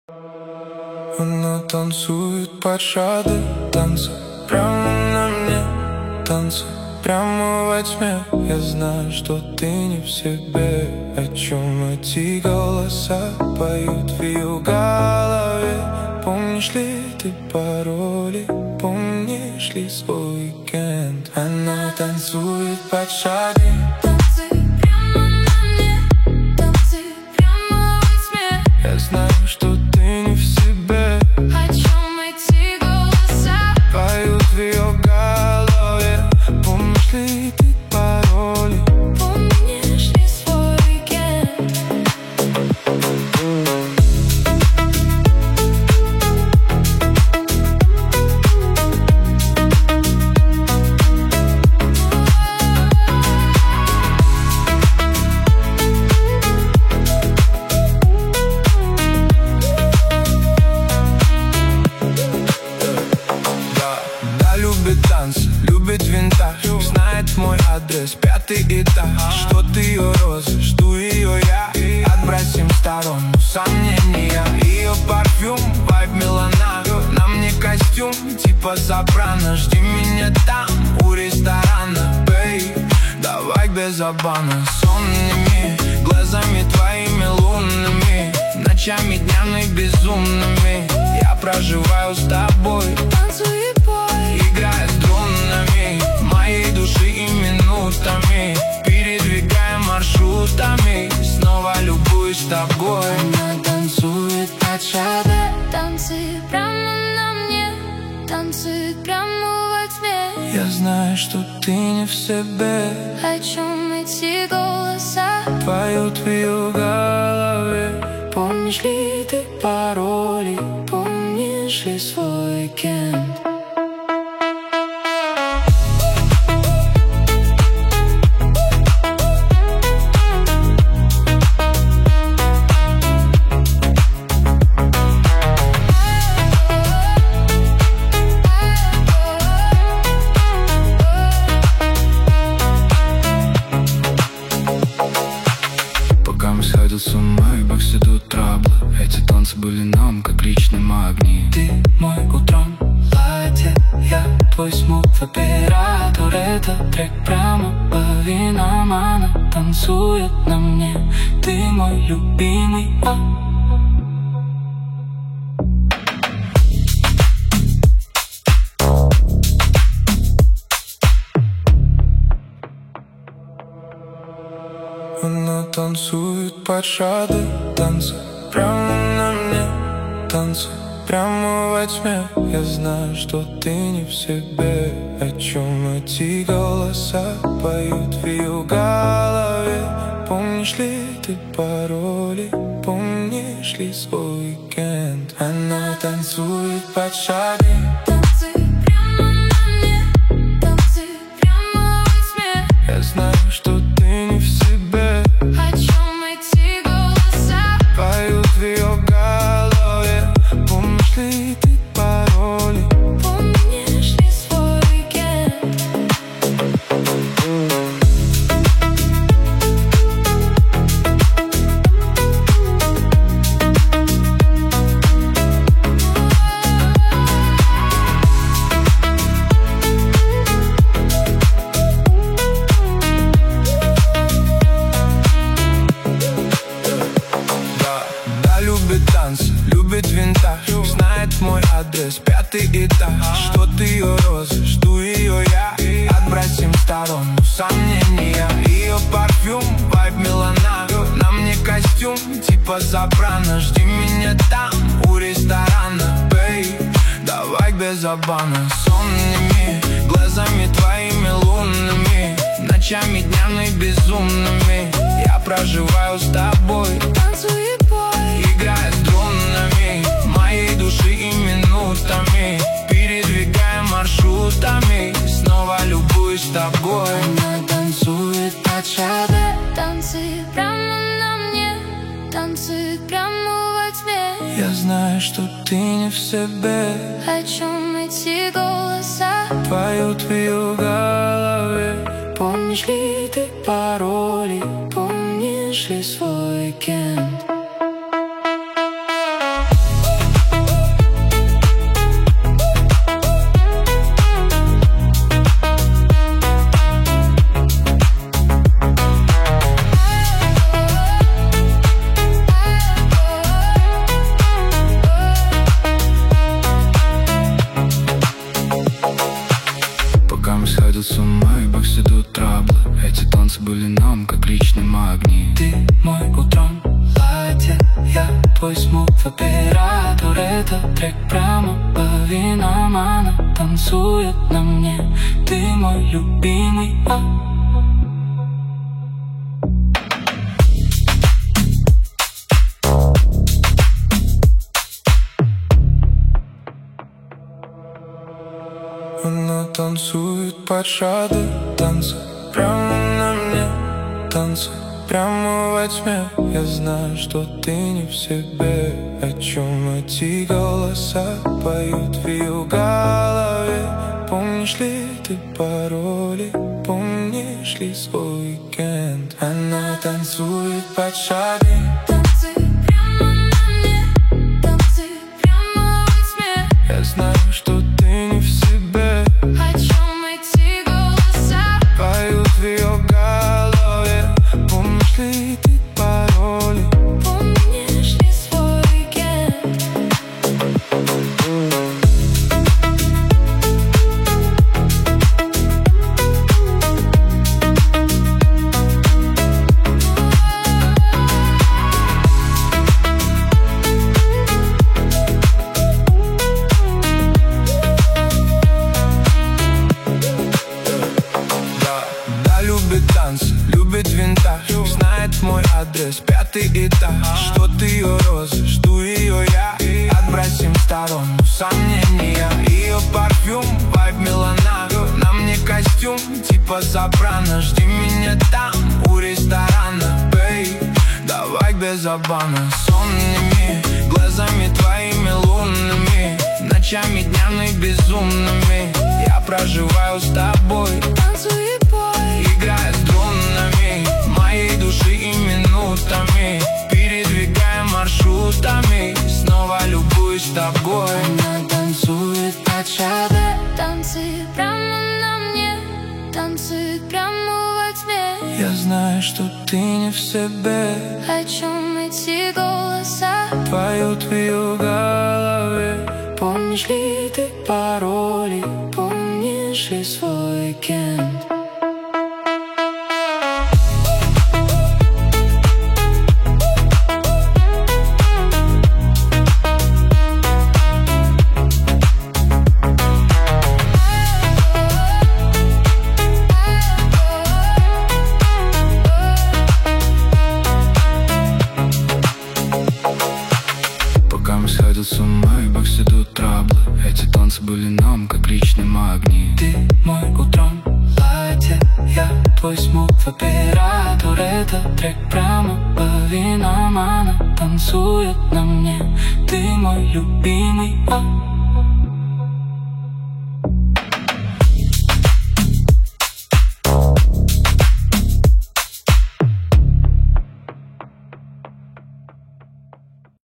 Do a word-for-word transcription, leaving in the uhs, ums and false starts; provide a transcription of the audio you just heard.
Она танцует под шады, танцы прямо на мне, танцы прямо во тьме. Я знаю, что ты не в себе. О чем эти голоса поют в ее голове? Помнишь ли ты пароли? Помнишь ли свой уикенд? Она танцует под шады. Танцы прямо на мне, танцы прямо во тьме. Я знаю, что ты не в себе. О чем эти голоса поют в ее голове? Помнишь ли ты пароли? Помнишь ли свой уикенд? Любит танцы, любит винтаж, знает мой адрес, пятый этаж. Что ты ее розы, жду ее я. Отбросим в сторону сомнения. Ее парфюм, вайб Милана. На мне костюм, типа сопрано. Жди меня там, у ресторана. Бэй, давай без обмана. Сонными глазами твоими лунными, ночами, днями безумными я проживаю с тобой. Танцуй и пой, играя струнами моей души и минутами, передвигая маршрутами, снова любуюсь тобой. она танцует под шады. Танцы прямо на мне, танцы прямо во тьме. Я знаю, что ты не в себе. О чем эти голоса поют в ее голове? Помнишь ли ты пароли? Помнишь ли свой уикенд? Пока мы сходил с ума и повсюду траблы, эти танцы были нам как личные магни. Ты мой утром ладья, я твой смут-оператор. Этот трек прямо по винам. Она танцует на мне, ты мой любимый, а. Она танцует под шады, танцы прямо на мне, танцы прямо во тьме. Я знаю, что ты не в себе. О чем эти голоса поют в ее голове? Помнишь ли ты пароли? Помнишь ли свой уикенд? Она танцует под шады. Танцы прямо на мне, танцы прямо во тьме. Я знаю, что ты не в себе. О чем эти голоса поют в ее голове? Помнишь ли ты пароли? Помнишь ли свой уикенд? Любит танцы, любит винтаж, знает мой адрес, пятый этаж. Что ты ее розы, жду ее я. Отбросим в сторону сомнения. Ее парфюм, вайб Милана. На мне костюм, типа сопрано. Жди меня там, у ресторана. Бэй, давай без обмана. Сонными глазами твоими лунными, ночами, днями безумными я проживаю с тобой. Танцуй и пой, играя струнами моей души и минутами, передвигая маршрутами, снова любуюсь тобой. она танцует под шады. Танцы прямо на мне, танцы прямо во тьме. Я знаю, что ты не в себе. О чем эти голоса поют в ее голове? Помнишь ли ты пароли? Помнишь ли свой уикенд? с ума и повсюду траблы. Эти танцы были нам, как личные магни. Ты мой утром платье, я твой смут-оператор. Этот трек прямо по винам, она танцует на мне. Ты мой любимый, а она танцует под шады, танцы прямо на мне, танцы прямо во тьме. Я знаю, что ты не в себе. О чем эти голоса поют в ее голове? Помнишь ли ты пароли? Помнишь ли свой уикенд? Она танцует под шады. Я знаю, что ты не в себе. О чем эти голоса поют в ее голове? Помнишь ли ты пароли? Помнишь ли свой уикенд? Любит танцы, любит винтаж, знает мой адрес, пятый этаж. Что ты ее розы, жду ее я. Отбросим в сторону сомнения. Ее парфюм, вайб Милана. На мне костюм, типа Сопрано. Жди меня там, у ресторана. Бэй, давай без обмана. Сонными глазами твоими лунными, ночами, днями безумными я проживаю с тобой. Танцуй, бой, играя струнами моей души и минутами, передвигая маршрутами, снова любуюсь тобой. она танцует под шады, танцы прямо на мне, танцует прямо во тьме. Я знаю, что ты не в себе. О чем эти голоса поют в ее голове? Помнишь ли ты пароли? Помнишь ли свой уикенд? Сходил с ума и повсюду траблы. Эти танцы были нам, как личные магни. Ты мой утром платье, я твой смут-оператор. Этот трек прямо по винам, она танцует на мне. Ты мой любимый, а